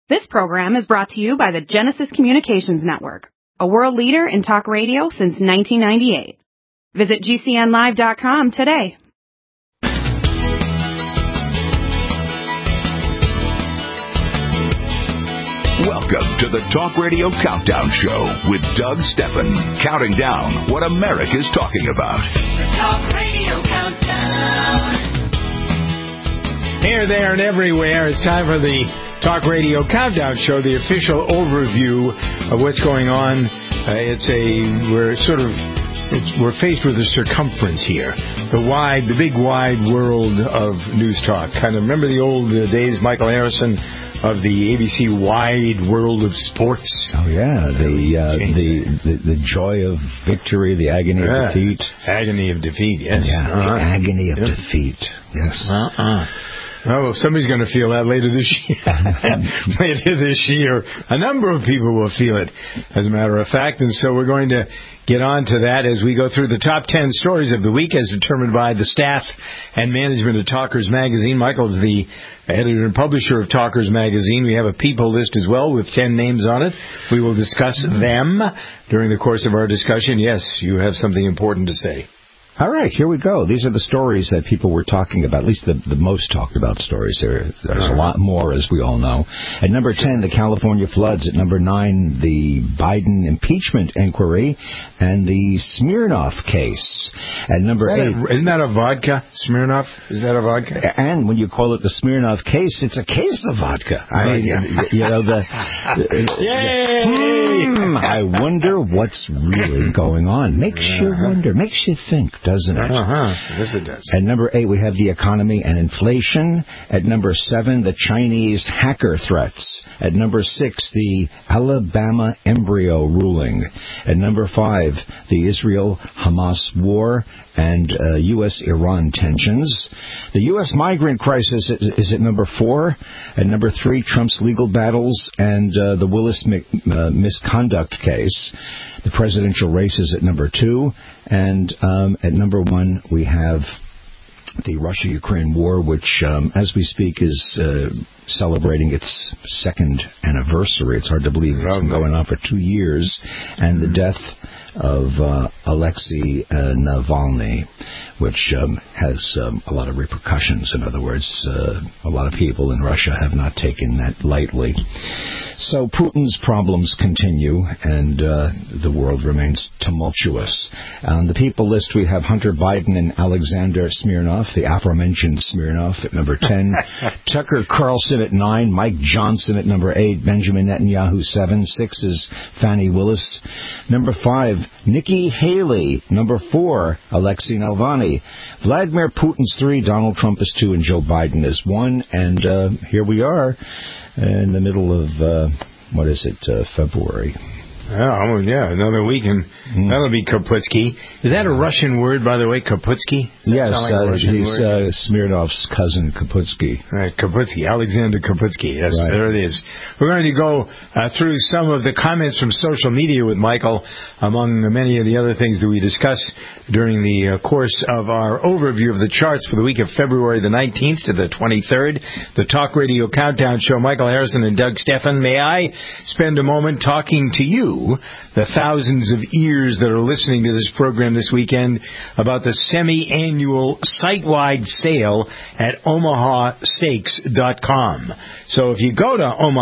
This program is brought to you by the Genesis Communications Network, a world leader in talk radio since 1998. Visit GCNlive.com today. Welcome to the Talk Radio Countdown Show with Doug Steffen, counting down what America's talking about. The Talk Radio Countdown. Here, there, and everywhere. It's time for the Talk Radio Countdown Show, the official overview of what's going on. We're faced with a circumference here, the big wide world of news talk. Kind of remember the old days, Michael Harrison of the ABC Wide World of Sports. Oh yeah, the joy of victory, the agony of defeat. Agony of defeat, yes. Yeah, the agony of defeat. Yes. Oh, somebody's going to feel that later this year. A number of people will feel it, as a matter of fact. And so we're going to get on to that as we go through the top 10 stories of the week as determined by the staff and management of Talkers Magazine. Michael's the editor and publisher of Talkers Magazine. We have a people list as well with 10 names on it. We will discuss them during the course of our discussion. Yes, you have something important to say. All right, here we go. These are the stories that people were talking about, at least the most talked about stories. There's a lot more, as we all know. At number 10, the California floods. At number 9, the Biden impeachment inquiry and the Smirnoff case. At number 8... Isn't that a vodka, Smirnoff? Is that a vodka? And when you call it the Smirnoff case, it's a case of vodka. I wonder what's really going on. Makes you wonder. Makes you think, doesn't it? Yes, it does. At number 8, we have the economy and inflation. At number 7, the Chinese hacker threats. At number 6, the Alabama embryo ruling. At number 5, the Israel-Hamas war and U.S.-Iran tensions. The U.S. migrant crisis is at number 4. At number 3, Trump's legal battles and the Willis misconduct case. The presidential race is at number 2. And at number 1, we have the Russia-Ukraine war, which, as we speak, is celebrating its second anniversary. It's hard to believe it's been going on for 2 years. And the death of Alexei Navalny, which has a lot of repercussions. In other words, a lot of people in Russia have not taken that lightly. So Putin's problems continue, and the world remains tumultuous. On the people list, we have Hunter Biden and Alexander Smirnoff, the aforementioned Smirnoff, at number 10. Tucker Carlson at 9. Mike Johnson at number 8. Benjamin Netanyahu 7. 6 is Fani Willis. Number 5, Nikki Haley. Number 4, Alexei Navalny. Vladimir Putin's 3. Donald Trump is 2. And Joe Biden is 1. And here we are in the middle of, February. Oh, yeah, another week, and that'll be Kaputski. Is that a Russian word, by the way, Kaputski? Yes, he's Smirnoff's cousin, Kaputski. Right, Kaputski, Alexander Kaputski. Yes, right. There it is. We're going to go through some of the comments from social media with Michael, among many of the other things that we discuss during the course of our overview of the charts for the week of February the 19th to the 23rd. The Talk Radio Countdown Show, Michael Harrison and Doug Steffen. May I spend a moment talking to you, the thousands of ears that are listening to this program this weekend, about the semi-annual site-wide sale at omahasteaks.com. So if you go to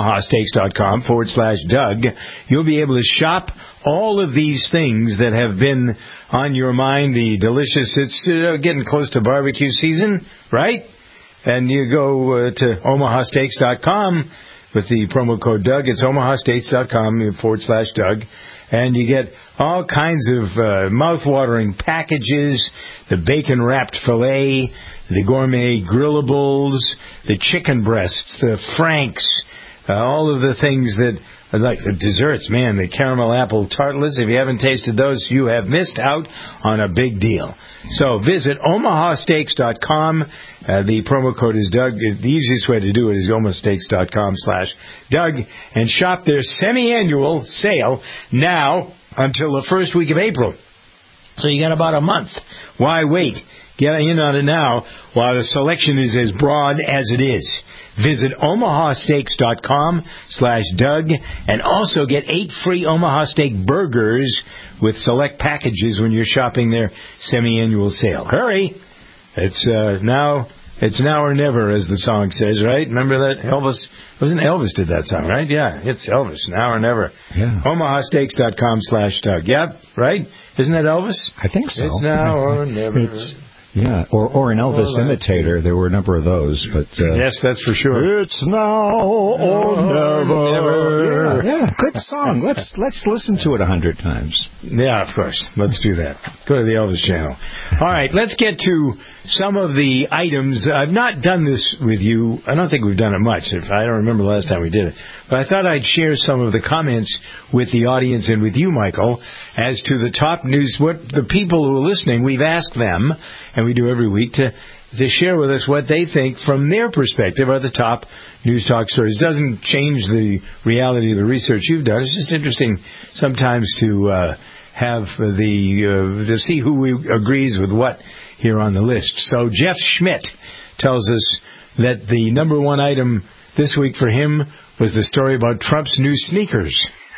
omahasteaks.com/Doug, you'll be able to shop all of these things that have been on your mind. The delicious, it's getting close to barbecue season, right? And you go to omahasteaks.com with the promo code Doug. It's omahasteaks.com/Doug. And you get all kinds of mouth-watering packages, the bacon-wrapped filet, the gourmet grillables, the chicken breasts, the franks, all of the things that like the desserts, man, the caramel apple tartlets. If you haven't tasted those, you have missed out on a big deal. So visit omahasteaks.com. The promo code is Doug. The easiest way to do it is omahasteaks.com/Doug and shop their semi-annual sale now until the first week of April. So you got about a month. Why wait? Get in on it now while the selection is as broad as it is. Visit omahasteaks.com/Doug and also get 8 free Omaha Steak burgers with select packages when you're shopping their semi-annual sale. Hurry! It's now or never, as the song says, right? Remember that? Elvis did that song, right? Yeah, it's Elvis, now or never. Yeah. omahasteaks.com/Doug. Yep, right? Isn't that Elvis? I think so. It's now or never. Yeah, or an Elvis imitator. There were a number of those, but yes, that's for sure. It's now or never. Yeah, good song. Let's listen to it 100 times. Yeah, of course. Let's do that. Go to the Elvis channel. All right, let's get to some of the items. I've not done this with you. I don't think we've done it much. I don't remember the last time we did it. But I thought I'd share some of the comments with the audience and with you, Michael, as to the top news. What the people who are listening, we've asked them, and we do every week, to share with us what they think from their perspective are the top news talk stories. It doesn't change the reality of the research you've done. It's just interesting sometimes to have to see who agrees with what here on the list. So Jeff Schmidt tells us that the number one item this week for him was the story about Trump's new sneakers.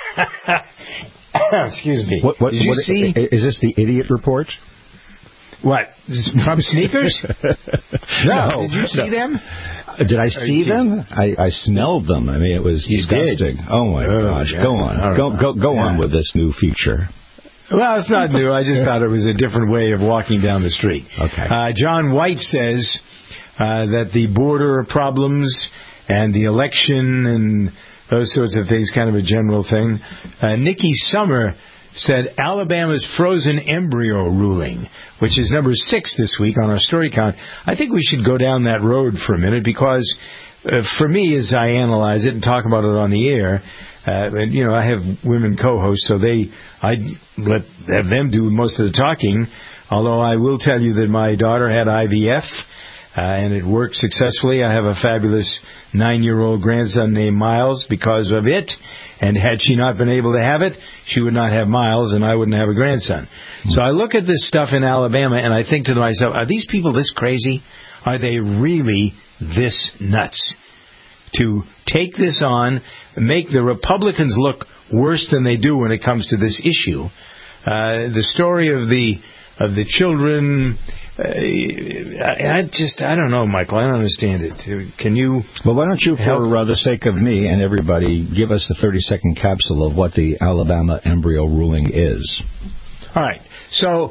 Excuse me. Did you see? Is this the idiot report? What? Trump sneakers? No. Did you see them? Did I see them? I smelled them. I mean, it was disgusting. Oh, my gosh. Yeah. Go on. Right. Go on with this new feature. Well, it's not new. I just thought it was a different way of walking down the street. Okay. John White says that the border problems and the election and those sorts of things, kind of a general thing. Nikki Summer said Alabama's frozen embryo ruling, which is number 6 this week on our story count. I think we should go down that road for a minute because for me, as I analyze it and talk about it on the air, and I have women co-hosts, so I have them do most of the talking, although I will tell you that my daughter had IVF, and it worked successfully. I have a fabulous 9-year-old grandson named Miles because of it. And had she not been able to have it, she would not have Miles, and I wouldn't have a grandson. So I look at this stuff in Alabama, and I think to myself, are these people this crazy? Are they really this nuts? To take this on, make the Republicans look worse than they do when it comes to this issue. The story of the children... I don't know, Michael. I don't understand it. Can you? Well, why don't you, for the sake of me and everybody, give us the 30-second capsule of what the Alabama embryo ruling is? All right. So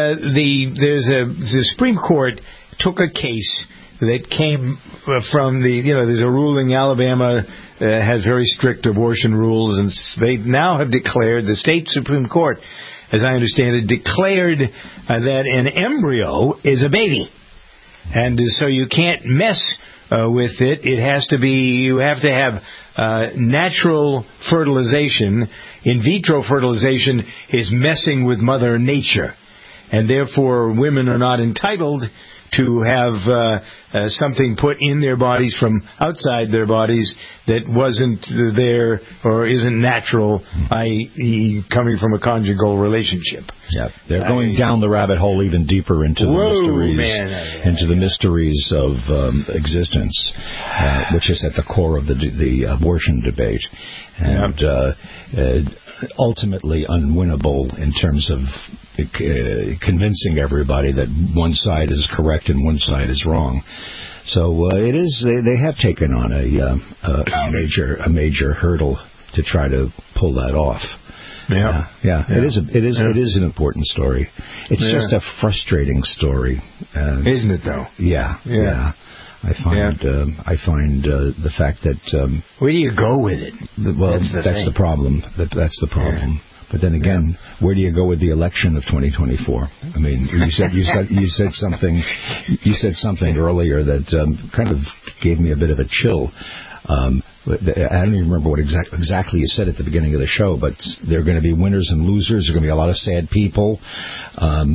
the Supreme Court took a case that came from there's a ruling. Alabama has very strict abortion rules, and they now have declared, the state Supreme Court, as I understand it, declared that an embryo is a baby. And so you can't mess with it. You have to have natural fertilization. In vitro fertilization is messing with Mother Nature. And therefore, women are not entitled to have something put in their bodies from outside their bodies that wasn't there or isn't natural, i.e. coming from a conjugal relationship. Yeah, they're going down the rabbit hole even deeper into the mysteries of existence, which is at the core of the abortion debate, and ultimately unwinnable in terms of convincing everybody that one side is correct and one side is wrong. So it is. They have taken on a major hurdle to try to pull that off. Yeah. It is an important story. It's just a frustrating story, isn't it? Though. Yeah. I find the fact that where do you go with it? Well, that's the problem. That's the problem. Yeah. But then again, where do you go with the election of 2024? I mean, you said something earlier that kind of gave me a bit of a chill. I don't even remember what exactly you said at the beginning of the show, but there are going to be winners and losers. There are going to be a lot of sad people.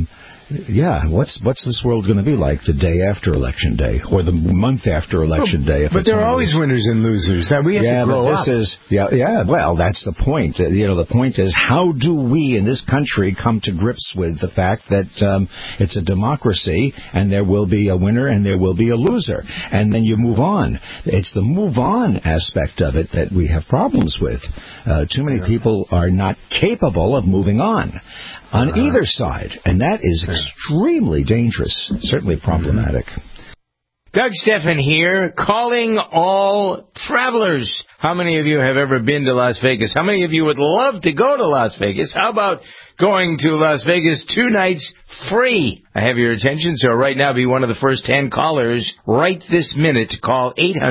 what's this world going to be like the day after Election Day or the month after Election Day? But there are always winners and losers. That we have to grow up. Well, that's the point. The point is, how do we in this country come to grips with the fact that it's a democracy and there will be a winner and there will be a loser, and then you move on. It's the move on aspect of it that we have problems with. Too many people are not capable of moving on either side, and that is extremely dangerous, certainly problematic. Doug Stephan here, calling all travelers. How many of you have ever been to Las Vegas? How many of you would love to go to Las Vegas? How about going to Las Vegas 2 nights free? I have your attention, so right now be one of the first 10 callers right this minute to call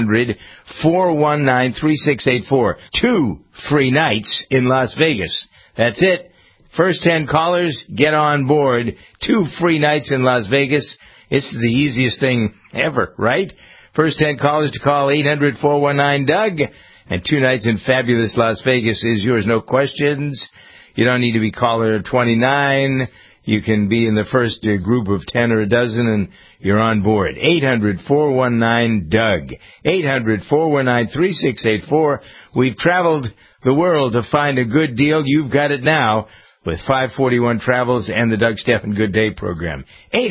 800-419-3684. 2 free nights in Las Vegas. That's it. First 10 callers, get on board. 2 free nights in Las Vegas. It's the easiest thing ever, right? First 10 callers to call 800-419-DOUG. And 2 nights in fabulous Las Vegas is yours, no questions. You don't need to be caller 29. You can be in the first group of 10 or a dozen, and you're on board. 800-419-DOUG. 800-419-3684. We've traveled the world to find a good deal. You've got it now with 541 Travels and the Doug Stephan Good Day program.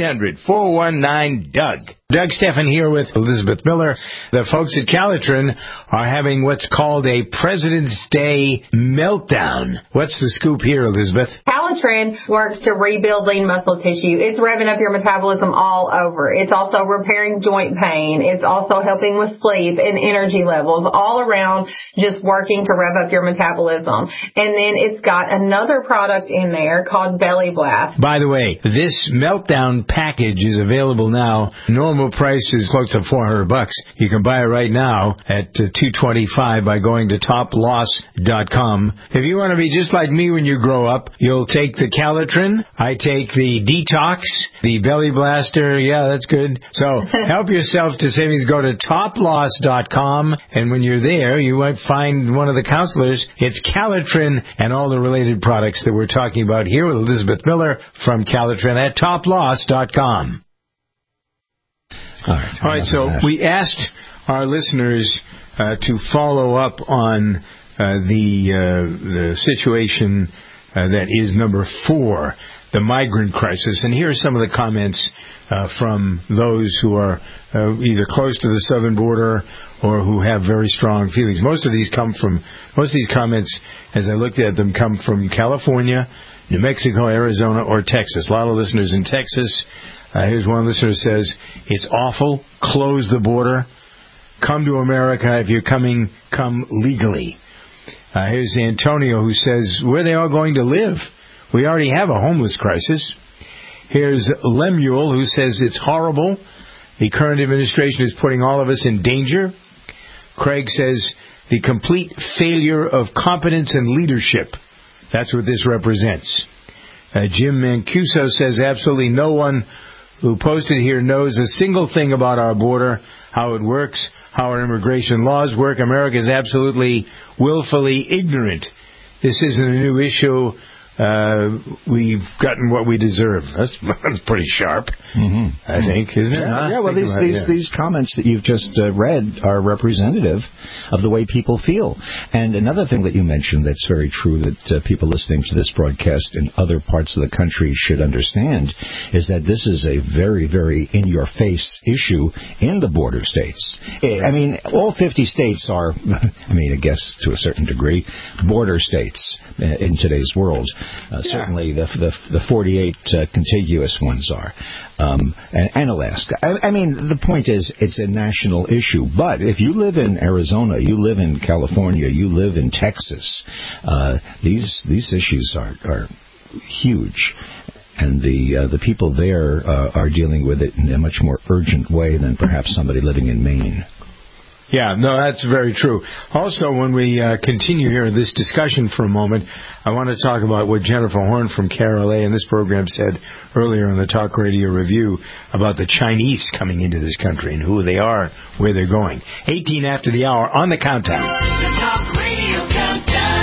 800-419-DOUG. Doug Stephan here with Elizabeth Miller. The folks at Calitrin are having what's called a President's Day meltdown. What's the scoop here, Elizabeth? Calitrin works to rebuild lean muscle tissue. It's revving up your metabolism all over. It's also repairing joint pain. It's also helping with sleep and energy levels, all around just working to rev up your metabolism. And then it's got another product in there called Belly Blast. By the way, this meltdown package is available now. Normal price is close to $400. You can buy it right now at $225 by going to toploss.com. If you want to be just like me when you grow up, you'll take the Calitrin. I take the Detox, the Belly Blaster. Yeah, that's good. So help yourself to savings. Go to toploss.com, and when you're there, you might find one of the counselors. It's Calitrin and all the related products that we're talking about here with Elizabeth Miller from Calitrin at toploss.com. All right, so we asked our listeners to follow up on the situation that is number 4, the migrant crisis. And here are some of the comments from those who are either close to the southern border or who have very strong feelings. Most of these comments, as I looked at them, come from California, New Mexico, Arizona, or Texas. A lot of listeners in Texas. Here's one listener who says, it's awful. Close the border. Come to America. If you're coming, come legally. Here's Antonio who says, where are they all going to live? We already have a homeless crisis. Here's Lemuel who says, it's horrible. The current administration is putting all of us in danger. Craig says, the complete failure of competence and leadership. That's what this represents. Jim Mancuso says, absolutely no one who posted here knows a single thing about our border, how it works, how our immigration laws work. America is absolutely willfully ignorant. This isn't a new issue. We've gotten what we deserve. That's pretty sharp, I think, isn't it? Yeah, well, these comments that you've just read are representative of the way people feel. And another thing that you mentioned that's very true that people listening to this broadcast in other parts of the country should understand is that this is a very, very in-your-face issue in the border states. I mean, all 50 states are, I guess to a certain degree, border states in today's world. Certainly the 48 contiguous ones are, and Alaska. I mean, the point is, it's a national issue. But if you live in Arizona, you live in California, you live in Texas, these issues are huge. And the people there are dealing with it in a much more urgent way than perhaps somebody living in Maine. Yeah, no, that's very true. Also, when we continue here in this discussion for a moment, I want to talk about what Jennifer Horn from KRLA in this program said earlier in the Talk Radio Review about the Chinese coming into this country and who they are, where they're going. 18 after the hour on the countdown. The Talk Radio Countdown.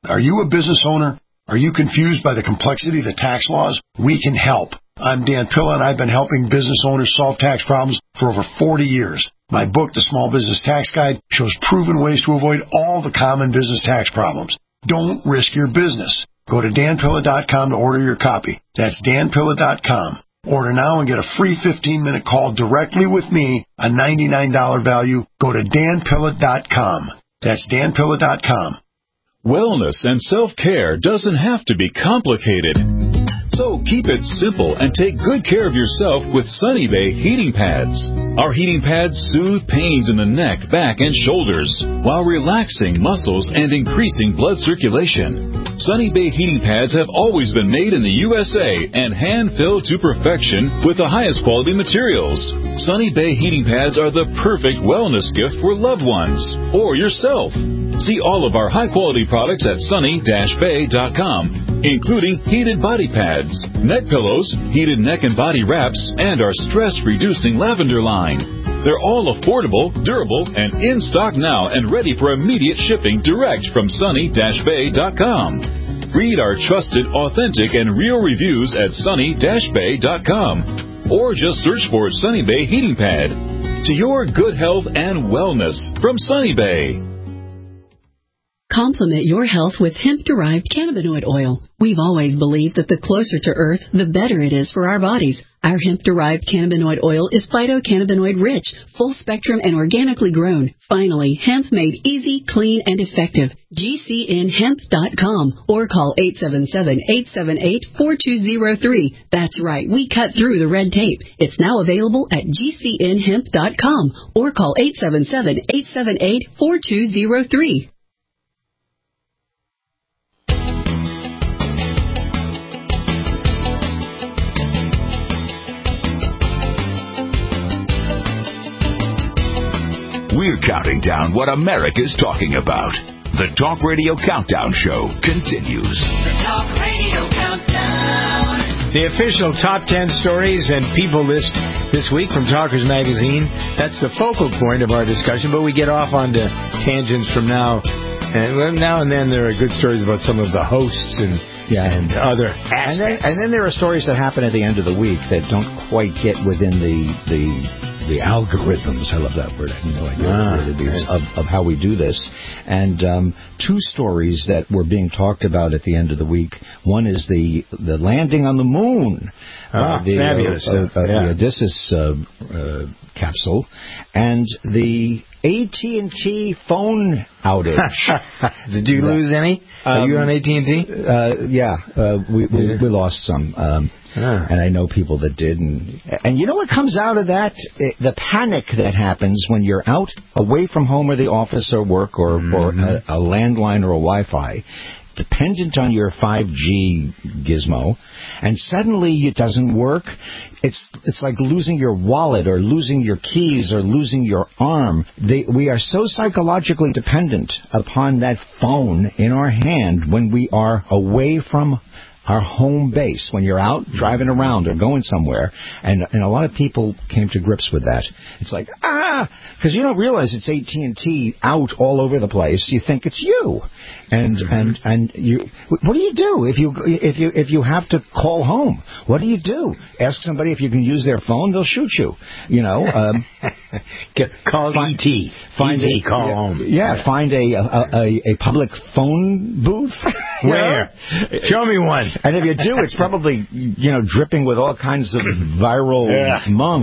Are you a business owner? Are you confused by the complexity of the tax laws? We can help. I'm Dan Pilla, and I've been helping business owners solve tax problems for over 40 years. My book, The Small Business Tax Guide, shows proven ways to avoid all the common business tax problems. Don't risk your business. Go to danpilla.com to order your copy. That's danpilla.com. Order now and get a free 15-minute call directly with me, a $99 value. Go to danpilla.com. That's danpilla.com. Wellness and self-care doesn't have to be complicated. So keep it simple and take good care of yourself with Sunny Bay heating pads. Our heating pads soothe pains in the neck, back, and shoulders while relaxing muscles and increasing blood circulation. Sunny Bay heating pads have always been made in the USA and hand-filled to perfection with the highest quality materials. Sunny Bay heating pads are the perfect wellness gift for loved ones or yourself. See all of our high-quality products at sunny-bay.com, including heated body pads, neck pillows, heated neck and body wraps, and our stress-reducing lavender line. They're all affordable, durable, and in stock now and ready for immediate shipping direct from sunny-bay.com. Read our trusted, authentic, and real reviews at sunny-bay.com, or just search for Sunny Bay Heating Pad. To your good health and wellness from Sunny Bay. Complement your health with hemp-derived cannabinoid oil. We've always believed that the closer to Earth, the better it is for our bodies. Our hemp-derived cannabinoid oil is phytocannabinoid-rich, full-spectrum, and organically grown. Finally, hemp made easy, clean, and effective. GCNhemp.com or call 877-878-4203. That's right, we cut through the red tape. It's now available at GCNhemp.com or call 877-878-4203. We're counting down what America's talking about. The Talk Radio Countdown Show continues. The Talk Radio Countdown. The official top 10 stories and people list this week from Talkers Magazine. That's the focal point of our discussion, but we get off onto tangents from now. And now and then there are good stories about some of the hosts and other aspects. And then there are stories that happen at the end of the week that don't quite get within the algorithms. I love that word. I have no idea what it is of how we do this. And two stories that were being talked about at the end of the week. One is the landing on the moon. Fabulous. The Odysseus capsule. And the AT&T phone outage. Did you lose any? Are you on AT&T? We lost some. And I know people that did. And you know what comes out of that? The panic that happens when you're out away from home or the office or work or a landline or a Wi-Fi, dependent on your 5G gizmo, and suddenly it doesn't work. It's like losing your wallet or losing your keys or losing your arm. We are so psychologically dependent upon that phone in our hand when we are away from our home base, when you're out driving around or going somewhere. And a lot of people came to grips with that. It's like, because you don't realize it's AT&T out all over the place. You think it's you. And you, what do you do if you have to call home? What do you do? Ask somebody if you can use their phone. They'll shoot you. You know, call ET. Call home. Yeah, find a public phone booth. Where? Show me one. And if you do, it's probably dripping with all kinds of viral mung.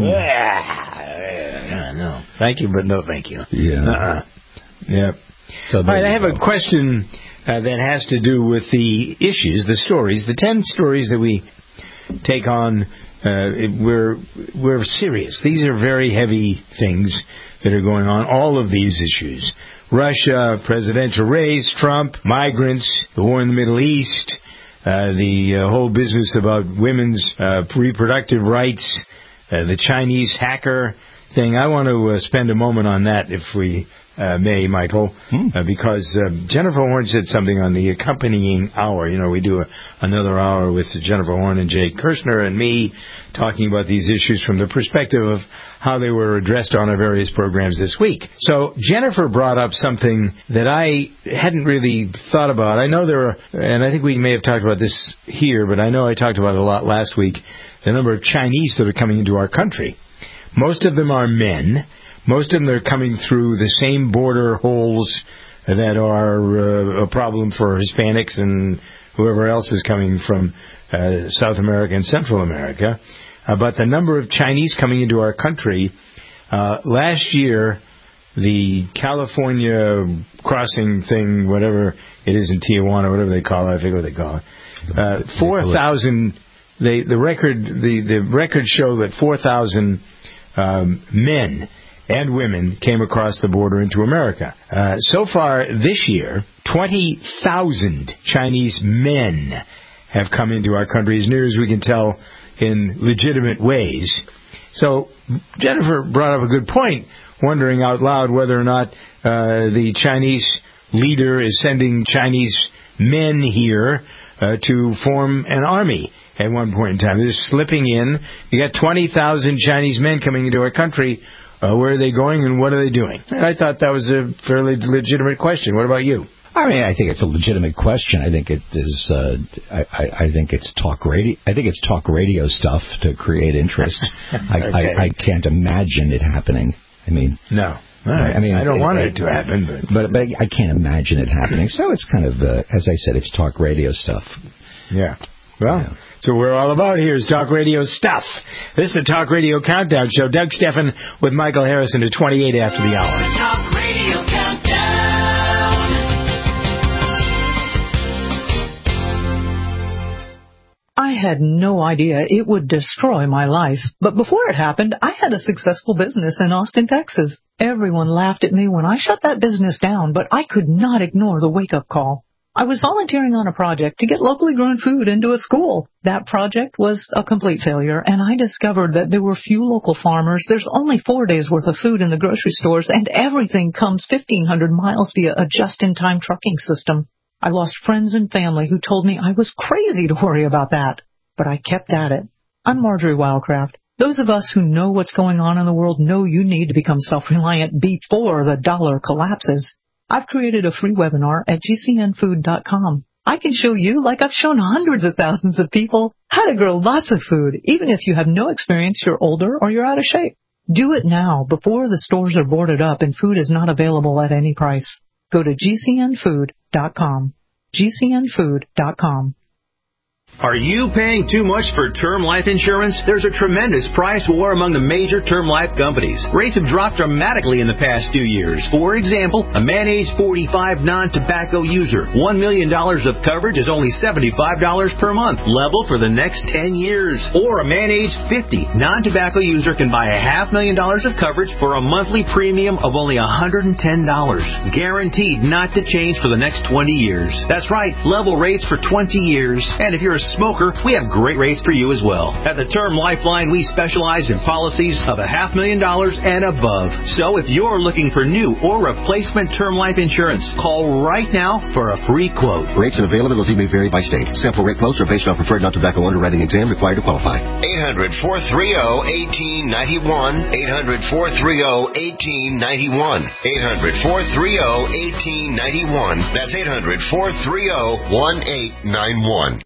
No, thank you, but no, thank you. Yeah. Yep. So all right, I have a question that has to do with the issues, the stories, the 10 stories that we take on. We're serious. These are very heavy things that are going on. All of these issues: Russia, presidential race, Trump, migrants, the war in the Middle East, the whole business about women's reproductive rights, the Chinese hacker thing. I want to spend a moment on that, if we May, Michael, because Jennifer Horn said something on the accompanying hour. You know, we do another hour with Jennifer Horn and Jay Kirshner and me talking about these issues from the perspective of how they were addressed on our various programs this week. So Jennifer brought up something that I hadn't really thought about. I know there are, and I think we may have talked about this here, but I know I talked about it a lot last week, the number of Chinese that are coming into our country. Most of them are men. Most of them are coming through the same border holes that are a problem for Hispanics and whoever else is coming from South America and Central America. But the number of Chinese coming into our country, last year, the California crossing thing, whatever it is in Tijuana, whatever they call it, I forget what they call it, 4,000, the records show that 4,000 men and women came across the border into America. So far this year, 20,000 Chinese men have come into our country, as near as we can tell, in legitimate ways. So Jennifer brought up a good point, wondering out loud whether or not the Chinese leader is sending Chinese men here to form an army at one point in time. They're slipping in. You got 20,000 Chinese men coming into our country. Where are they going and what are they doing? And I thought that was a fairly legitimate question. What about you? I mean, I think it's a legitimate question. I think it is. I think it's talk radio. I think it's talk radio stuff to create interest. Okay. I can't imagine it happening. I mean, no. Right. I mean, I don't want it to happen, but I can't imagine it happening. So it's kind of, as I said, it's talk radio stuff. Yeah. Well. Yeah. So we're all about here is Talk Radio stuff. This is the Talk Radio Countdown Show. Doug Steffen with Michael Harrison at 28 after the hour. Talk Radio Countdown. I had no idea it would destroy my life. But before it happened, I had a successful business in Austin, Texas. Everyone laughed at me when I shut that business down, but I could not ignore the wake-up call. I was volunteering on a project to get locally grown food into a school. That project was a complete failure, and I discovered that there were few local farmers. There's only 4 days' worth of food in the grocery stores, and everything comes 1,500 miles via a just-in-time trucking system. I lost friends and family who told me I was crazy to worry about that, but I kept at it. I'm Marjorie Wildcraft. Those of us who know what's going on in the world know you need to become self-reliant before the dollar collapses. I've created a free webinar at gcnfood.com. I can show you, like I've shown hundreds of thousands of people, how to grow lots of food, even if you have no experience, you're older, or you're out of shape. Do it now, before the stores are boarded up and food is not available at any price. Go to gcnfood.com. gcnfood.com. Are you paying too much for term life insurance? There's a tremendous price war among the major term life companies. Rates have dropped dramatically in the past 2 years. For example, a man age 45 non-tobacco user, $1 million of coverage is only $75 per month, level for the next 10 years. Or a man age 50 non-tobacco user can buy $500,000 of coverage for a monthly premium of only $110, guaranteed not to change for the next 20 years. That's right, level rates for 20 years. And if you're a smoker, we have great rates for you as well. At the Term Lifeline, we specialize in policies of $500,000 and above. So if you're looking for new or replacement term life insurance, call right now for a free quote. Rates and availability may vary by state. Sample rate quotes are based on preferred non-tobacco underwriting exam required to qualify. 800-430-1891. 800-430-1891. 800-430-1891. That's 800-430-1891.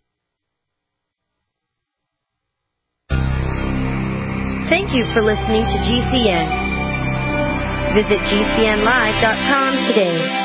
Thank you for listening to GCN. Visit GCNlive.com today.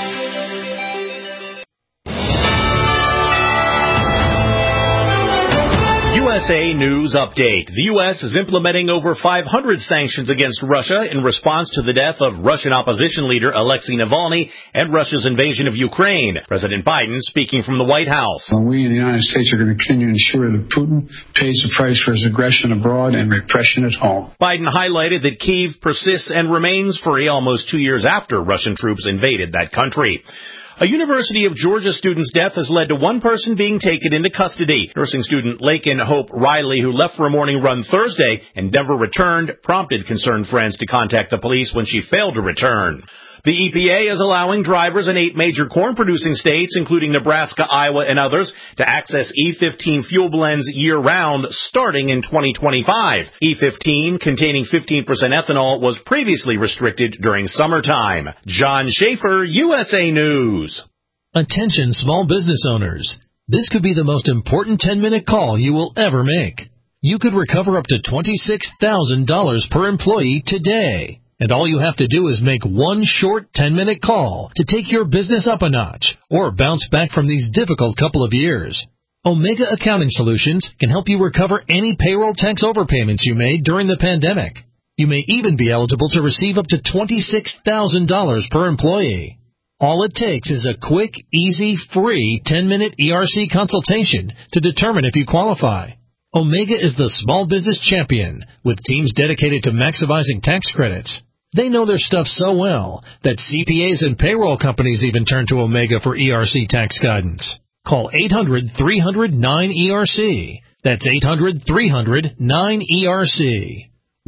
USA News Update. The U.S. is implementing over 500 sanctions against Russia in response to the death of Russian opposition leader Alexei Navalny and Russia's invasion of Ukraine. President Biden speaking from the White House. We in the United States are going to continue to ensure that Putin pays the price for his aggression abroad and repression at home. Biden highlighted that Kyiv persists and remains free almost 2 years after Russian troops invaded that country. A University of Georgia student's death has led to one person being taken into custody. Nursing student Laken Hope Riley, who left for a morning run Thursday and never returned, prompted concerned friends to contact the police when she failed to return. The EPA is allowing drivers in 8 major corn-producing states, including Nebraska, Iowa, and others, to access E15 fuel blends year-round starting in 2025. E15, containing 15% ethanol, was previously restricted during summertime. John Schaefer, USA News. Attention small business owners. This could be the most important 10-minute call you will ever make. You could recover up to $26,000 per employee today. And all you have to do is make one short 10-minute call to take your business up a notch or bounce back from these difficult couple of years. Omega Accounting Solutions can help you recover any payroll tax overpayments you made during the pandemic. You may even be eligible to receive up to $26,000 per employee. All it takes is a quick, easy, free 10-minute ERC consultation to determine if you qualify. Omega is the small business champion with teams dedicated to maximizing tax credits. They know their stuff so well that CPAs and payroll companies even turn to Omega for ERC tax guidance. Call 800-300-9ERC. That's 800-300-9ERC.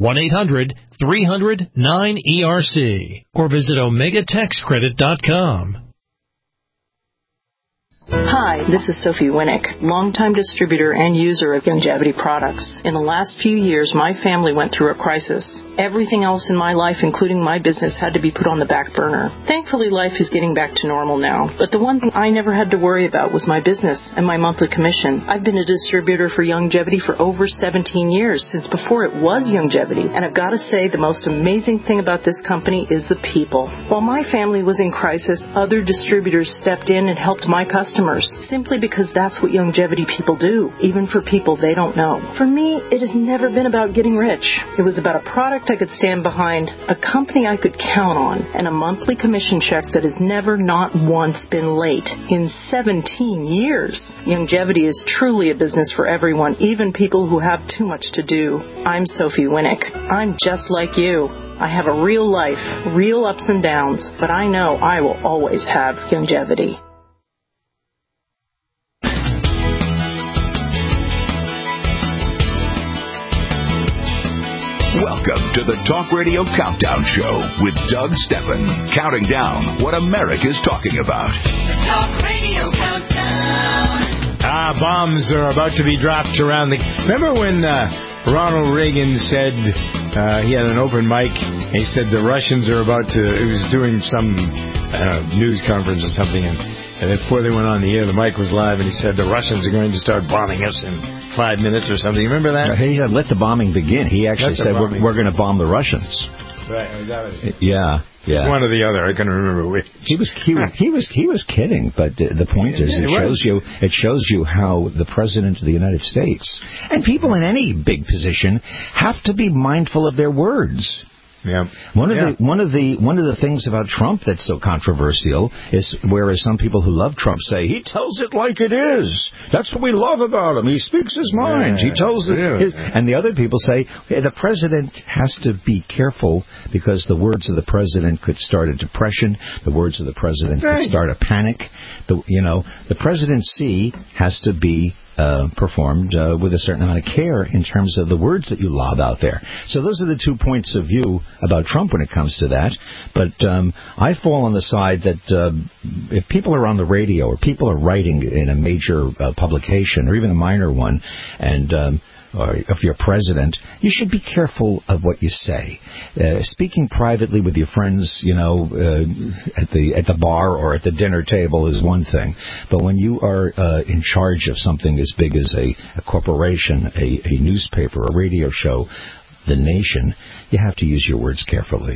1-800-300-9ERC. Or visit OmegaTaxCredit.com. Hi, this is Sophie Winnick, longtime distributor and user of Youngevity products. In the last few years, my family went through a crisis. Everything else in my life, including my business, had to be put on the back burner. Thankfully, life is getting back to normal now. But the one thing I never had to worry about was my business and my monthly commission. I've been a distributor for Youngevity for over 17 years, since before it was Youngevity. And I've got to say, the most amazing thing about this company is the people. While my family was in crisis, other distributors stepped in and helped my customers, simply because that's what Youngevity people do, even for people they don't know. For me, it has never been about getting rich. It was about a product I could stand behind, a company I could count on, and a monthly commission check that has never not once been late in 17 years. Youngevity is truly a business for everyone, even people who have too much to do. I'm Sophie Winnick. I'm just like you. I have a real life, real ups and downs, but I know I will always have Youngevity. Welcome to the Talk Radio Countdown Show with Doug Steffen, counting down what America's talking about. The Talk Radio Countdown. Bombs are about to be dropped around the... Remember when Ronald Reagan said, he had an open mic, and he said the Russians are about to... He was doing some news conference or something, and before they went on the air, the mic was live, and he said the Russians are going to start bombing us in 5 minutes or something. Remember that? He said, let the bombing begin. He actually said, we're going to bomb the Russians. Right. Yeah. It's one or the other. I can't remember which. He was kidding, but the point is, it shows you how the President of the United States and people in any big position have to be mindful of their words. Yeah. One of the things about Trump that's so controversial is, whereas some people who love Trump say he tells it like it is. That's what we love about him. He speaks his mind. He tells it. And the other people say the president has to be careful because the words of the president could start a depression. The words of the president could start a panic. The presidency has to be performed with a certain amount of care in terms of the words that you lob out there. So those are the 2 points of view about Trump when it comes to that. But I fall on the side that if people are on the radio or people are writing in a major publication or even a minor one, and or if you're president, you should be careful of what you say. Speaking privately with your friends, at the bar or at the dinner table is one thing. But when you are in charge of something as big as a corporation, a newspaper, a radio show, the nation, you have to use your words carefully.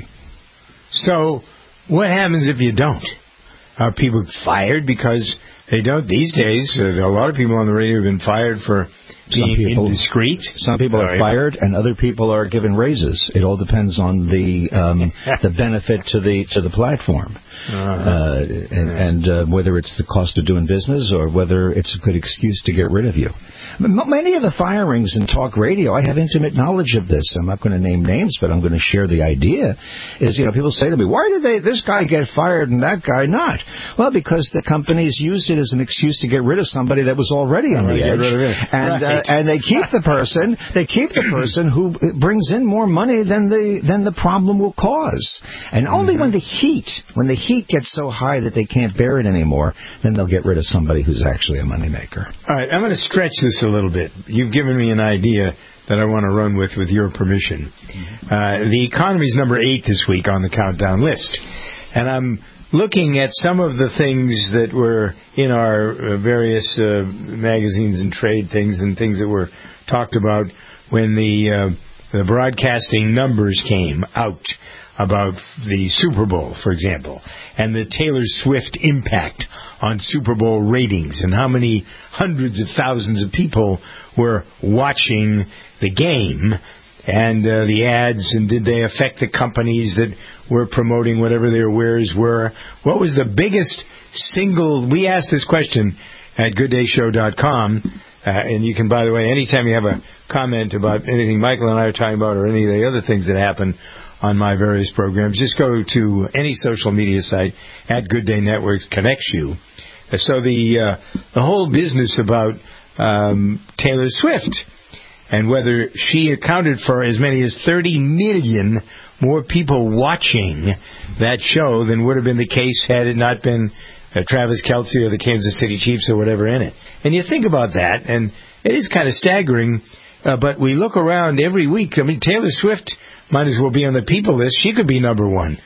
So what happens if you don't? Are people fired because they don't? These days, a lot of people on the radio have been fired for being indiscreet. Some people are fired, and other people are given raises. It all depends on the benefit to the platform, and whether it's the cost of doing business or whether it's a good excuse to get rid of you. Many of the firings in talk radio, I have intimate knowledge of this. I'm not going to name names, but I'm going to share the idea. People say to me, "Why did this guy get fired and that guy not?" Well, because the companies used it it as an excuse to get rid of somebody that was already on the edge. And they keep the person who brings in more money than the problem will cause. And only when the heat gets so high that they can't bear it anymore, then they'll get rid of somebody who's actually a moneymaker. All right, I'm going to stretch this a little bit. You've given me an idea that I want to run with your permission. The economy's number 8 this week on the countdown list. And I'm looking at some of the things that were in our various magazines and trade things and things that were talked about when the broadcasting numbers came out about the Super Bowl, for example, and the Taylor Swift impact on Super Bowl ratings and how many hundreds of thousands of people were watching the game and the ads, and did they affect the companies that were promoting whatever their wares were? What was the biggest single... We asked this question at gooddayshow.com, and you can, by the way, anytime you have a comment about anything Michael and I are talking about or any of the other things that happen on my various programs, just go to any social media site at Good Day Network connects you. So the whole business about Taylor Swift and whether she accounted for as many as 30 million more people watching that show than would have been the case had it not been Travis Kelce or the Kansas City Chiefs or whatever in it. And you think about that, and it is kind of staggering, but we look around every week. I mean, Taylor Swift might as well be on the people list. She could be number 1.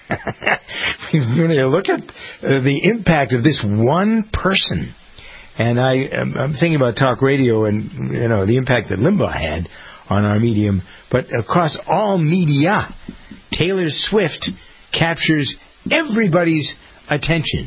When you look at the impact of this one person, and I'm thinking about talk radio and the impact that Limbaugh had on our medium, but across all media, Taylor Swift captures everybody's attention.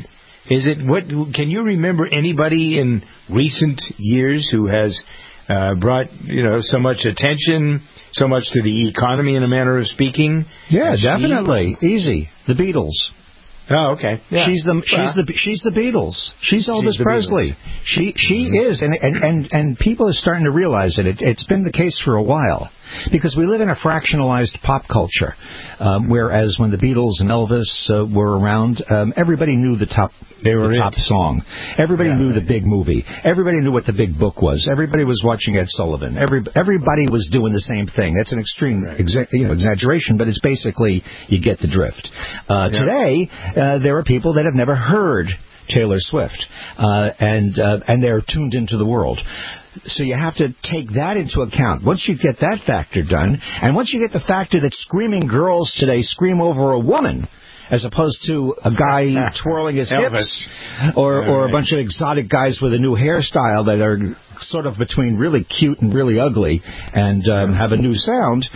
Can you remember anybody in recent years who has brought so much attention, so much to the economy in a manner of speaking? Yeah, definitely. Easy. The Beatles. Oh, okay. Yeah. She's the Beatles. She's Elvis Presley. She is, and people are starting to realize it. It's been the case for a while because we live in a fractionalized pop culture, whereas when the Beatles and Elvis were around, everybody knew the top song. Everybody knew the big movie. Everybody knew what the big book was. Everybody was watching Ed Sullivan. Everybody was doing the same thing. That's an extreme exaggeration, but it's basically you get the drift. Today, there are people that have never heard Taylor Swift, and they're tuned into the world. So you have to take that into account. Once you get that factor done, and once you get the factor that screaming girls today scream over a woman, as opposed to a guy twirling his hips, or a bunch of exotic guys with a new hairstyle that are sort of between really cute and really ugly and have a new sound.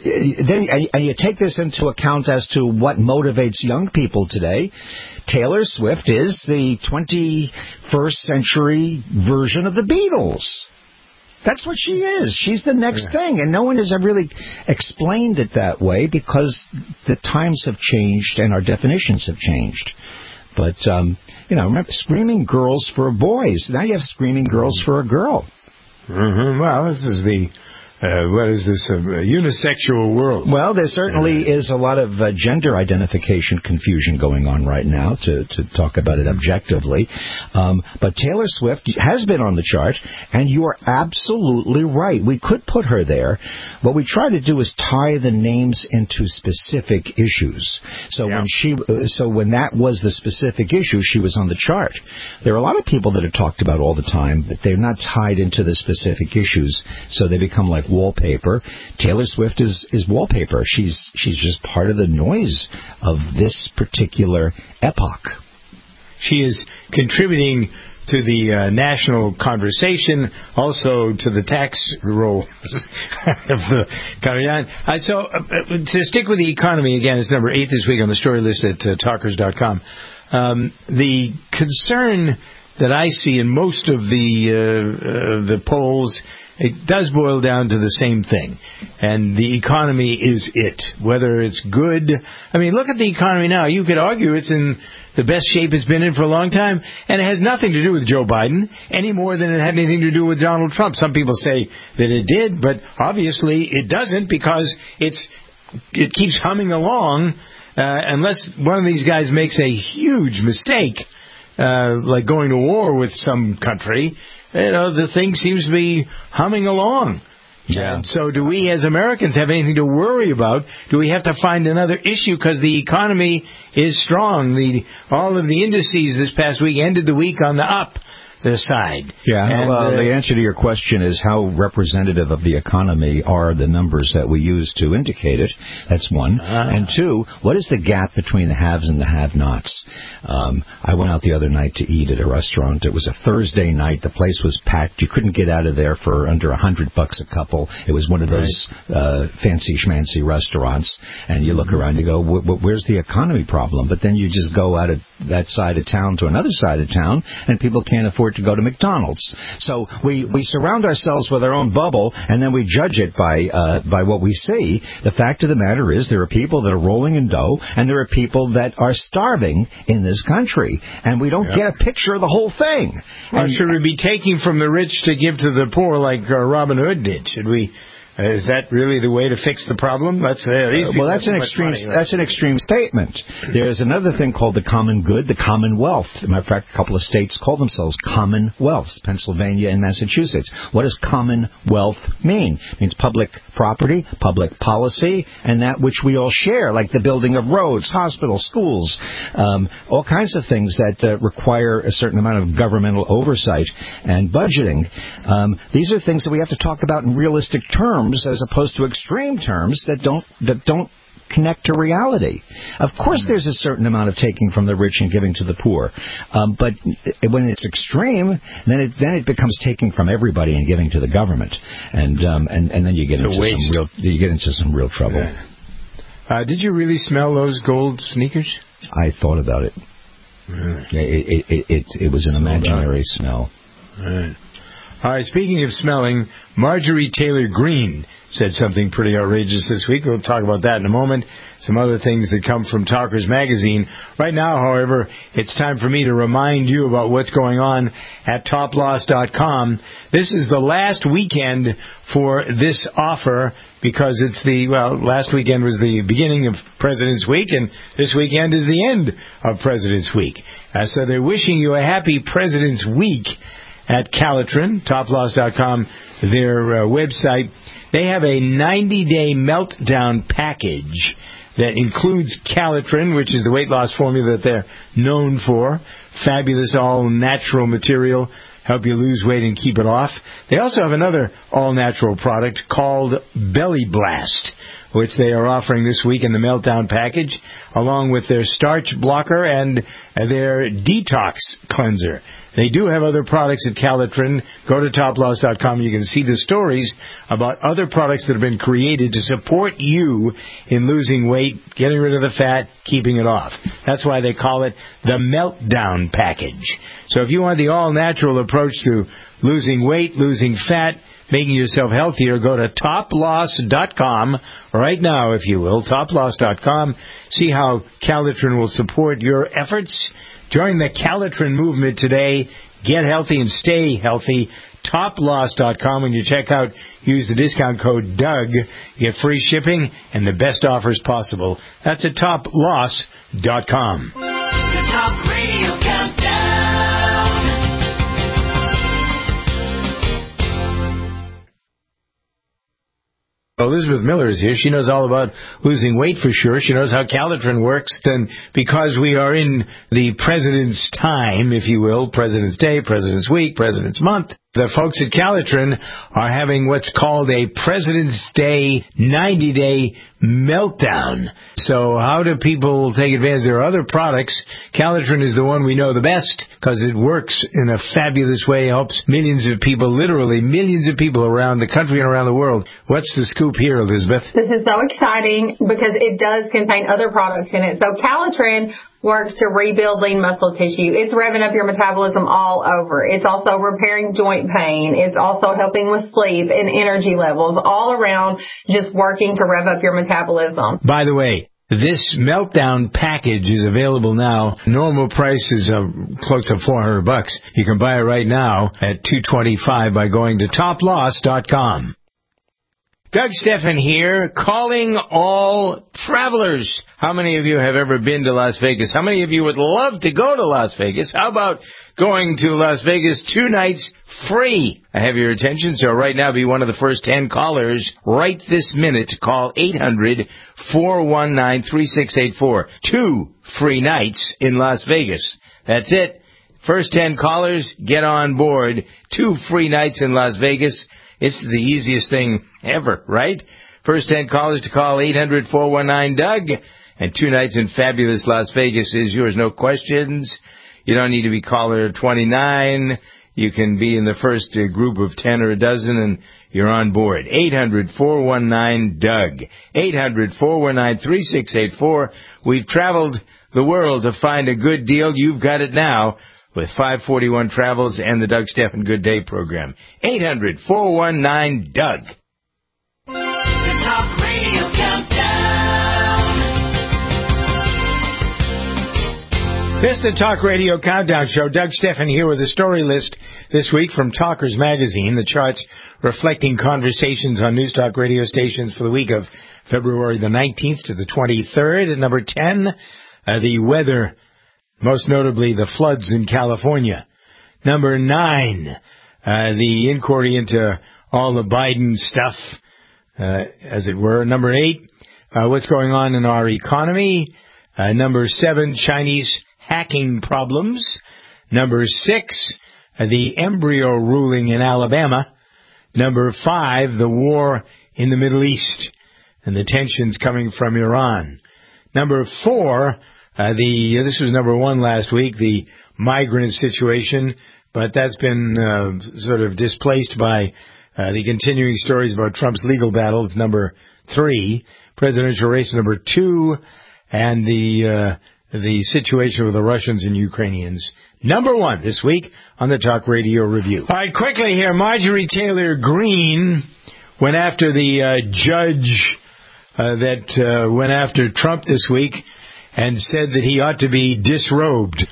And you take this into account as to what motivates young people today. Taylor Swift is the 21st century version of the Beatles. That's what she is. She's the next thing. And no one has ever really explained it that way because the times have changed and our definitions have changed. But, remember, screaming girls for boys. Now you have screaming girls for a girl. Mm-hmm. Well, this is the... what is this, a unisexual world? Well, there certainly is a lot of gender identification confusion going on right now, to talk about it objectively. But Taylor Swift has been on the chart, and you are absolutely right. We could put her there. What we try to do is tie the names into specific issues. So when that was the specific issue, she was on the chart. There are a lot of people that are talked about all the time, but they're not tied into the specific issues, so they become like wallpaper. Taylor Swift is wallpaper. She's just part of the noise of this particular epoch. She is contributing to the national conversation, also to the tax rolls of the country. So to stick with the economy again, it's number 8 this week on the story list at talkers.com. The concern that I see in most of the polls, it does boil down to the same thing. And the economy is it. Whether it's good. I mean, look at the economy now. You could argue it's in the best shape it's been in for a long time. And it has nothing to do with Joe Biden any more than it had anything to do with Donald Trump. Some people say that it did, but obviously it doesn't because it keeps humming along unless one of these guys makes a huge mistake. like going to war with some country, the thing seems to be humming along. Yeah. And so do we as Americans have anything to worry about? Do we have to find another issue? Because the economy is strong. All of the indices this past week ended the week on the up. Side. Yeah, and, the answer to your question is how representative of the economy are the numbers that we use to indicate it. That's one. And two, what is the gap between the haves and the have-nots? I went out the other night to eat at a restaurant. It was a Thursday night. The place was packed. You couldn't get out of there for under $100 a couple. It was one of those fancy schmancy restaurants. And you look around, you go, where's the economy problem? But then you just go out of that side of town to another side of town, and people can't afford to go to McDonald's. So we surround ourselves with our own bubble, and then we judge it by what we see. The fact of the matter is there are people that are rolling in dough, and there are people that are starving in this country, and we don't get a picture of the whole thing. Well, should we be taking from the rich to give to the poor like Robin Hood did? Should we? Is that really the way to fix the problem? That's an extreme statement. There's another thing called the common good, the commonwealth. As a matter of fact, a couple of states call themselves commonwealths, Pennsylvania and Massachusetts. What does commonwealth mean? It means public property, public policy, and that which we all share, like the building of roads, hospitals, schools, all kinds of things that require a certain amount of governmental oversight and budgeting. These are things that we have to talk about in realistic terms, as opposed to extreme terms that don't connect to reality. Of course there's a certain amount of taking from the rich and giving to the poor. But when it's extreme, then it becomes taking from everybody and giving to the government. And then you get into some real trouble. Yeah. Did you really smell those gold sneakers? I thought about it. Really? It was an imaginary smell. Right. All right, speaking of smelling, Marjorie Taylor Greene said something pretty outrageous this week. We'll talk about that in a moment. Some other things that come from Talkers Magazine. Right now, however, it's time for me to remind you about what's going on at toploss.com. This is the last weekend for this offer because it's last weekend was the beginning of President's Week, and this weekend is the end of President's Week. So they're wishing you a happy President's Week at Calitrin, toploss.com, their website. They have a 90-day meltdown package that includes Calitrin, which is the weight loss formula that they're known for. Fabulous all-natural material, help you lose weight and keep it off. They also have another all-natural product called Belly Blast, which they are offering this week in the meltdown package, along with their starch blocker and their detox cleanser. They do have other products at Calitrin. Go to toploss.com. You can see the stories about other products that have been created to support you in losing weight, getting rid of the fat, keeping it off. That's why they call it the Meltdown Package. So if you want the all-natural approach to losing weight, losing fat, making yourself healthier, go to toploss.com right now, if you will, toploss.com. See how Calitrin will support your efforts. Join the Calitrin movement today. Get healthy and stay healthy. Toploss.com. When you check out, use the discount code Doug. Get free shipping and the best offers possible. That's at toploss.com. The Talk Radio Countdown. Elizabeth Miller is here. She knows all about losing weight for sure. She knows how Calitrin works. And because we are in the President's time, if you will, President's Day, President's Week, President's Month, the folks at Calitrin are having what's called a President's Day 90-day meltdown. So how do people take advantage? There are other products. Calitrin is the one we know the best because it works in a fabulous way, helps millions of people, literally millions of people around the country and around the world. What's the scoop here, Elizabeth? This is so exciting because it does contain other products in it. So Calitrin works to rebuild lean muscle tissue. It's revving up your metabolism all over. It's also repairing joint pain. It's also helping with sleep and energy levels, all around just working to rev up your metabolism. By the way, this meltdown package is available now. Normal price is close to $400. You can buy it right now at $225 by going to toploss.com. Doug Stephan here, calling all travelers, how many of you have ever been to Las Vegas? How many of you would love to go to Las Vegas? How about going to Las Vegas 2 nights free? I have your attention, so right now be one of the first 10 callers right this minute. Call 800-419-3684. 2 free nights in Las Vegas. That's it. First 10 callers, get on board. 2 free nights in Las Vegas. It's the easiest thing ever, right? First 10 callers to call 800-419-DOUG. And 2 nights in fabulous Las Vegas is yours, no questions. You don't need to be caller 29. You can be in the first group of 10 or a dozen, and you're on board. 800-419-DOUG. 800-419-3684. We've traveled the world to find a good deal. You've got it now with 541 Travels and the Doug Stephan Good Day program. 800-419-DOUG. The Talk Radio Countdown. This is the Talk Radio Countdown Show. Doug Stephan here with a story list this week from Talkers Magazine. The charts reflecting conversations on News Talk radio stations for the week of February the 19th to the 23rd. At number 10, the weather, most notably the floods in California. Number 9, the inquiry into all the Biden stuff, as it were. Number 8, what's going on in our economy. Number 7, Chinese hacking problems. Number 6, the embryo ruling in Alabama. Number 5, the war in the Middle East and the tensions coming from Iran. Number 4, this was number 1 last week, the migrant situation, but that's been sort of displaced by the continuing stories about Trump's legal battles. Number 3, presidential race. Number 2, and the situation with the Russians and Ukrainians. Number 1 this week on the Talk Radio Review. All right, quickly here, Marjorie Taylor Greene went after the judge that went after Trump this week and said that he ought to be disrobed.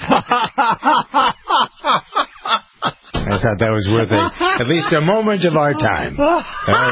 I thought that was worth at least a moment of our time. All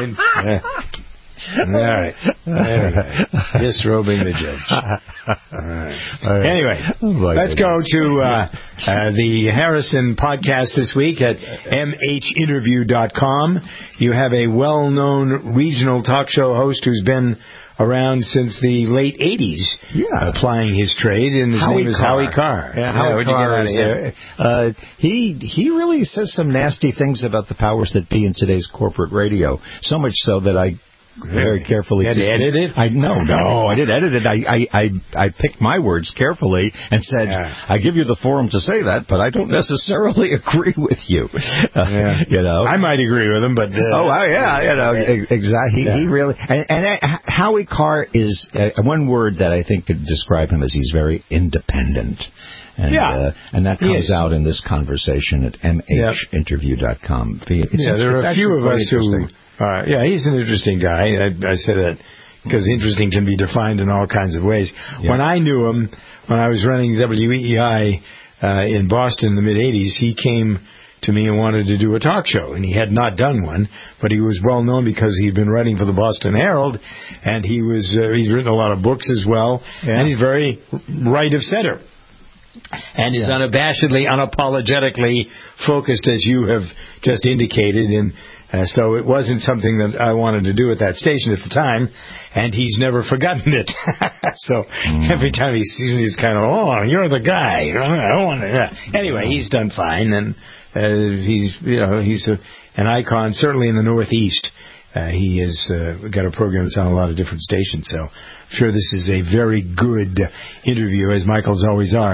right. Disrobing the judge. All right. Anyway, let's go to the Harrison podcast this week at mhinterview.com. You have a well-known regional talk show host who's been around since the late 80s, applying his trade, and his name is Howie Carr. Yeah, Howie Carr is there. He really says some nasty things about the powers that be in today's corporate radio, so much so that I very carefully. Had to edit it? No, I didn't edit it. I picked my words carefully and said, I give you the forum to say that, but I don't necessarily agree with you. You know, I might agree with him, but exactly. He really and Howie Carr is one word that I think could describe him as he's very independent. And, and that comes out in this conversation at mhinterview.com. There are a few of us who. He's an interesting guy. I say that because interesting can be defined in all kinds of ways. Yeah. When I knew him, when I was running WEEI in Boston in the mid-'80s, he came to me and wanted to do a talk show, and he had not done one, but he was well known because he'd been writing for the Boston Herald, and he's written a lot of books as well, and he's very right of center. And is unabashedly, unapologetically focused, as you have just indicated, and so it wasn't something that I wanted to do at that station at the time, and he's never forgotten it. So every time he sees me, he's kind of, oh, you're the guy. I want to. Anyway, he's done fine, and he's an icon, certainly in the Northeast. He has got a program that's on a lot of different stations, so I'm sure this is a very good interview, as Michael's always are.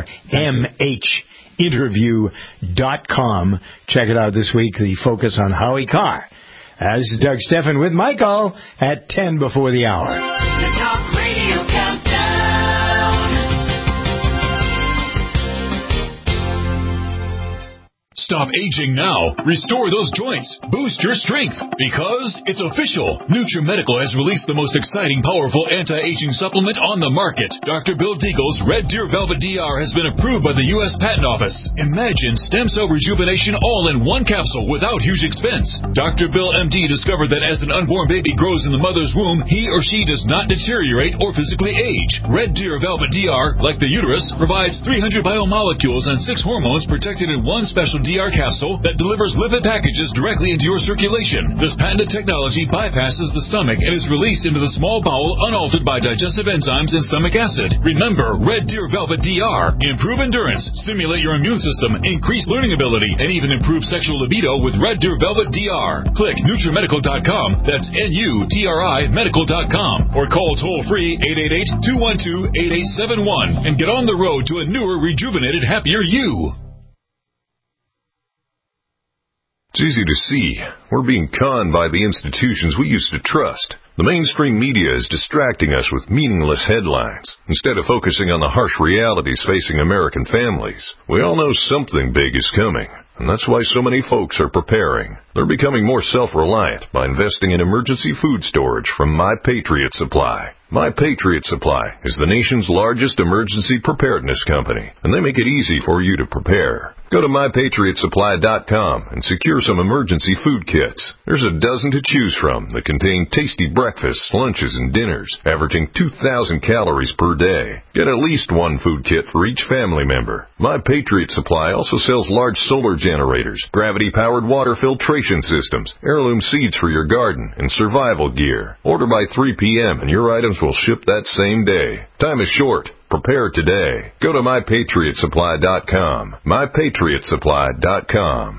mhinterview.com. Check it out this week, the focus on Howie Carr. This is Doug Stephan with Michael at 10 before the hour. The Talk Radio Countdown. Stop aging now. Restore those joints. Boost your strength. Because it's official. NutriMedical has released the most exciting, powerful anti-aging supplement on the market. Dr. Bill Deagle's Red Deer Velvet DR has been approved by the U.S. Patent Office. Imagine stem cell rejuvenation all in one capsule without huge expense. Dr. Bill MD discovered that as an unborn baby grows in the mother's womb, he or she does not deteriorate or physically age. Red Deer Velvet DR, like the uterus, provides 300 biomolecules and 6 hormones protected in one special DR capsule that delivers lipid packages directly into your circulation. This patented technology bypasses the stomach and is released into the small bowel unaltered by digestive enzymes and stomach acid. Remember, Red Deer Velvet DR. Improve endurance, stimulate your immune system, increase learning ability, and even improve sexual libido with Red Deer Velvet DR. Click NutriMedical.com. That's NUTRI Medical.com. Or call toll-free 888-212-8871 and get on the road to a newer, rejuvenated, happier you. It's easy to see. We're being conned by the institutions we used to trust. The mainstream media is distracting us with meaningless headlines instead of focusing on the harsh realities facing American families. We all know something big is coming, and that's why so many folks are preparing. They're becoming more self-reliant by investing in emergency food storage from My Patriot Supply. My Patriot Supply is the nation's largest emergency preparedness company, and they make it easy for you to prepare. Go to MyPatriotSupply.com and secure some emergency food kits. There's a dozen to choose from that contain tasty breakfasts, lunches, and dinners, averaging 2,000 calories per day. Get at least one food kit for each family member. My Patriot Supply also sells large solar generators, gravity-powered water filtration systems, heirloom seeds for your garden, and survival gear. Order by 3 p.m. and your items will ship that same day. Time is short. Prepare today. Go to MyPatriotSupply.com. MyPatriotSupply.com.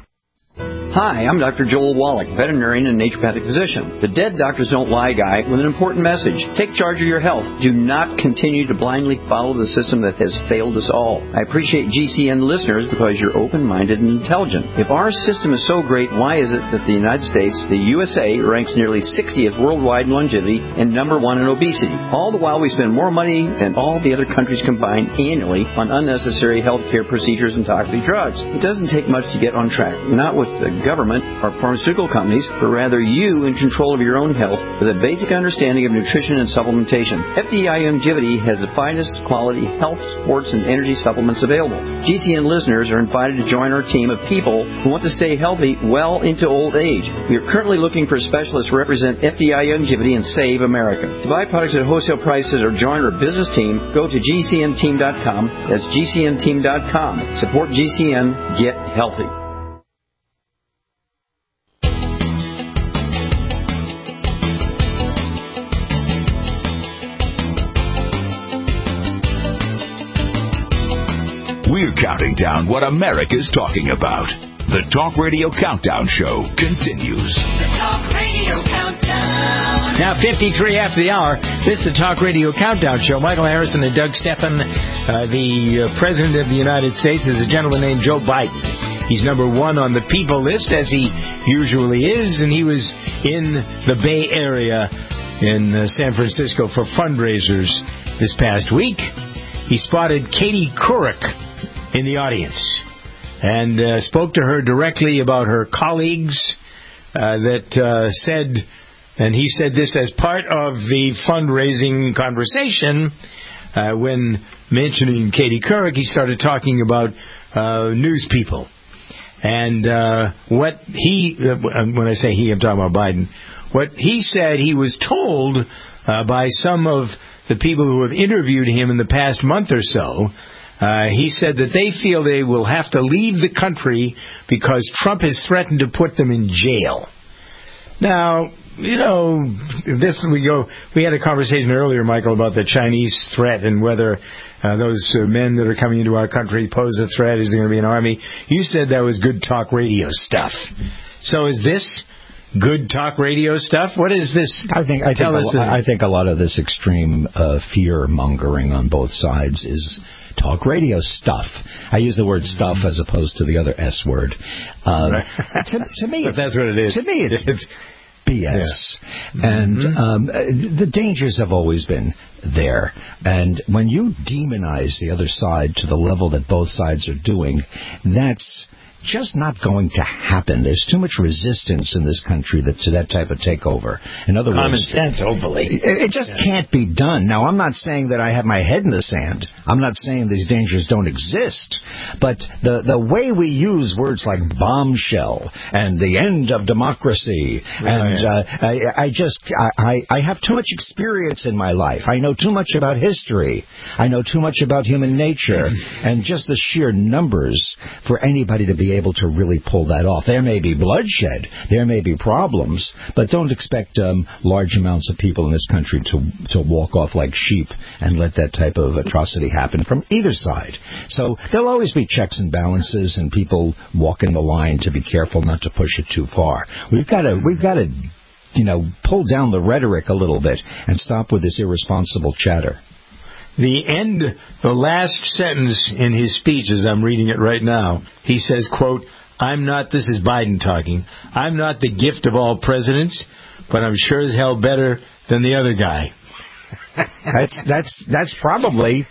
Hi, I'm Dr. Joel Wallach, veterinarian and naturopathic physician. The Dead Doctors Don't Lie guy with an important message. Take charge of your health. Do not continue to blindly follow the system that has failed us all. I appreciate GCN listeners because you're open-minded and intelligent. If our system is so great, why is it that the United States, the USA, ranks nearly 60th worldwide in longevity and number 1 in obesity? All the while we spend more money than all the other countries combined annually on unnecessary healthcare procedures and toxic drugs. It doesn't take much to get on track. Not with the government or pharmaceutical companies, but rather you in control of your own health with a basic understanding of nutrition and supplementation. FDI Longevity has the finest quality health, sports, and energy supplements available. GCN listeners are invited to join our team of people who want to stay healthy well into old age. We are currently looking for specialists to represent FDI Longevity and Save America. To buy products at wholesale prices or join our business team, go to GCNteam.com. That's GCNteam.com. Support GCN. Get healthy. We're counting down what America's talking about. The Talk Radio Countdown Show continues. The Talk Radio Countdown. Now, 53 after the hour, this is the Talk Radio Countdown Show. Michael Harrison and Doug Steffen. The President of the United States is a gentleman named Joe Biden. He's number 1 on the people list, as he usually is, and he was in the Bay Area in San Francisco for fundraisers this past week. He spotted Katie Couric in the audience and spoke to her directly about her colleagues that said, and he said this as part of the fundraising conversation, when mentioning Katie Couric, he started talking about news people. And what he, when I say he, I'm talking about Biden, what he said he was told by some of the people who have interviewed him in the past month or so. He said that they feel they will have to leave the country because Trump has threatened to put them in jail. Now, you know, we had a conversation earlier, Michael, about the Chinese threat and whether those men that are coming into our country pose a threat. Is there going to be an army? You said that was good talk radio stuff. So is this good talk radio stuff? What is this? I think a lot of this extreme fear mongering on both sides is talk radio stuff. I use the word stuff as opposed to the other S word. To me, but that's what it is. To me, it's BS. Yeah. And the dangers have always been there. And when you demonize the other side to the level that both sides are doing, that's just not going to happen. There's too much resistance in this country to that type of takeover. In other words, common sense, hopefully. It just can't be done. Now, I'm not saying that I have my head in the sand. I'm not saying these dangers don't exist. But the way we use words like bombshell and the end of democracy, and I have too much experience in my life. I know too much about history. I know too much about human nature, and just the sheer numbers for anybody to be able to really pull that off. There may be bloodshed, there may be problems, but don't expect large amounts of people in this country to walk off like sheep and let that type of atrocity happen from either side. So there'll always be checks and balances and people walking the line to be careful not to push it too far. We've got to pull down the rhetoric a little bit and stop with this irresponsible chatter. The last sentence in his speech, as I'm reading it right now, he says, quote, this is Biden talking, I'm not the gift of all presidents, but I'm sure as hell better than the other guy. That's probably...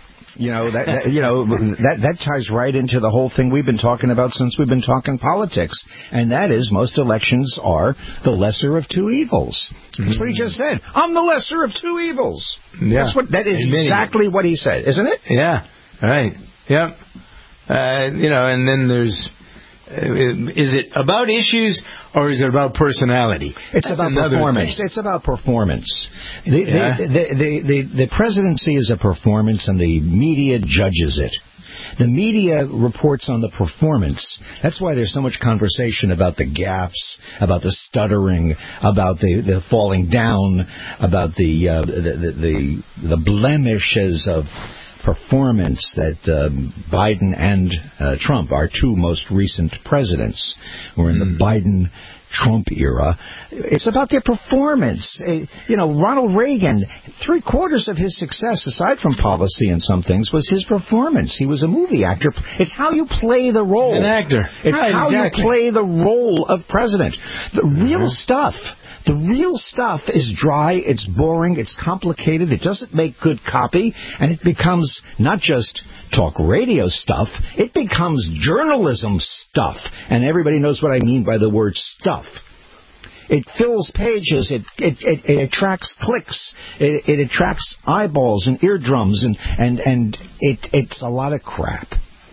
that ties right into the whole thing we've been talking about since we've been talking politics, and that is most elections are the lesser of two evils. That's what he just said. I'm the lesser of two evils. Yeah. That is exactly what he said, isn't it? Yeah. Right. Yep. And then there's. Is it about issues or is it about personality? It's about performance. It's about performance. The presidency is a performance, and the media judges it. The media reports on the performance. That's why there's so much conversation about the gaps, about the stuttering, about the falling down, about the blemishes of performance that Biden and Trump, our two most recent presidents, were in the Biden-Trump era. It's about their performance. Ronald Reagan, 3/4 of his success, aside from policy and some things, was his performance. He was a movie actor. It's how you play the role. An actor. It's how you play the role of president. The real stuff. The real stuff is dry, it's boring, it's complicated, it doesn't make good copy, and it becomes not just talk radio stuff, it becomes journalism stuff. And everybody knows what I mean by the word stuff. It fills pages, it attracts clicks, it attracts eyeballs and eardrums, and it's a lot of crap.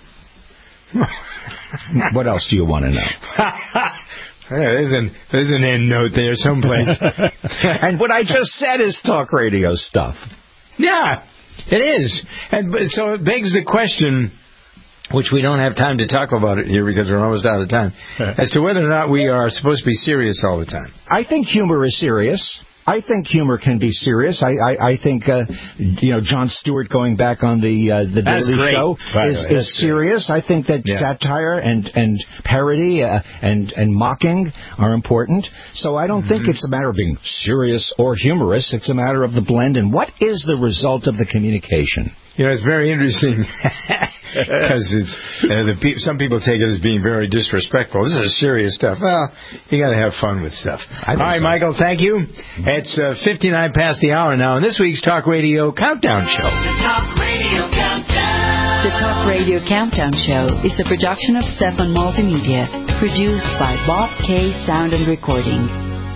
What else do you want to know? There's an end note there someplace. And what I just said is talk radio stuff. Yeah, it is. So it begs the question, which we don't have time to talk about it here because we're almost out of time, as to whether or not we are supposed to be serious all the time. I think humor is serious. I think humor can be serious. I think Jon Stewart going back on the Daily Show is serious. I think that satire and parody and mocking are important. So I don't think it's a matter of being serious or humorous. It's a matter of the blend and what is the result of the communication. It's very interesting because some people take it as being very disrespectful. This is serious stuff. Well, you got to have fun with stuff. All right, Michael, thank you. It's 59 past the hour now, and this week's Talk Radio Countdown Show. The Talk Radio Countdown. The Talk Radio Countdown Show is a production of Stefan Multimedia, produced by Bob K. Sound and Recording.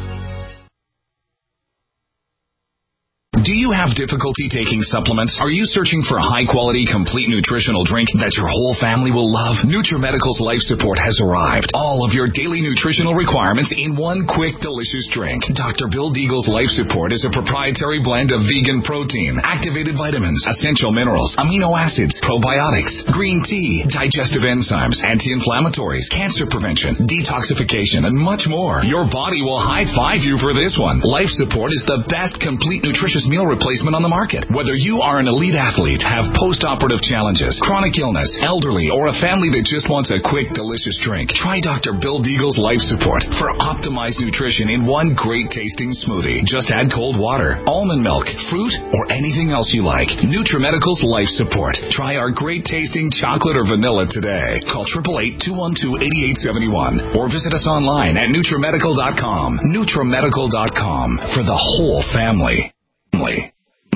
Do you have difficulty taking supplements? Are you searching for a high-quality, complete nutritional drink that your whole family will love? NutriMedical's Life Support has arrived. All of your daily nutritional requirements in one quick, delicious drink. Dr. Bill Deagle's Life Support is a proprietary blend of vegan protein, activated vitamins, essential minerals, amino acids, probiotics, green tea, digestive enzymes, anti-inflammatories, cancer prevention, detoxification, and much more. Your body will high-five you for this one. Life Support is the best complete nutritious meal replacement on the market. Whether you are an elite athlete, have post-operative challenges, chronic illness, elderly, or a family that just wants a quick, delicious drink, try Dr. Bill Deagle's Life Support for optimized nutrition in one great-tasting smoothie. Just add cold water, almond milk, fruit, or anything else you like. NutriMedical's Life Support. Try our great-tasting chocolate or vanilla today. Call 888-212-8871 or visit us online at NutriMedical.com. NutriMedical.com for the whole family.